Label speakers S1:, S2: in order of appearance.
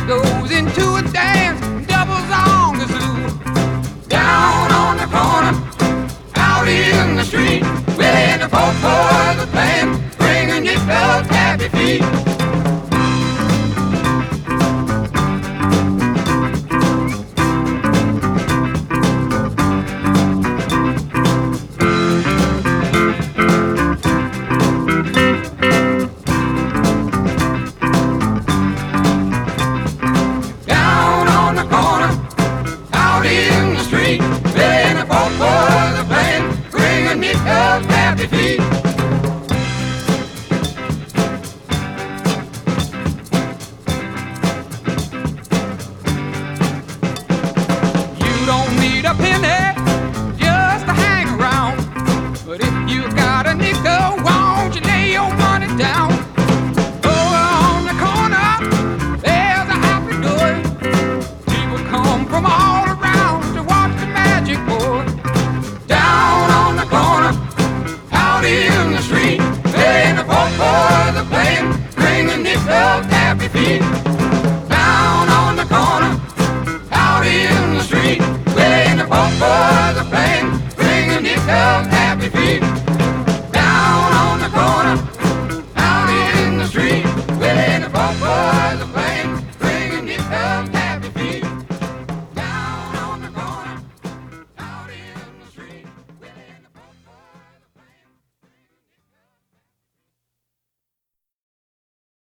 S1: goes into a dance, doubles on the zoo. Down on the corner, out in the street, Willie the folk boys are playing, bringing you those happy feet. Happy feet. You don't need a penny just to hang around, but if you got a nickel, won't you lay your money down? Over on the corner, there's a happy door. People come from all around to watch the magic pour. Down on the corner, out in the street, playing the folk boys are playing, bringing those happy feet. Down on the corner, out in the street, playing the folk boys.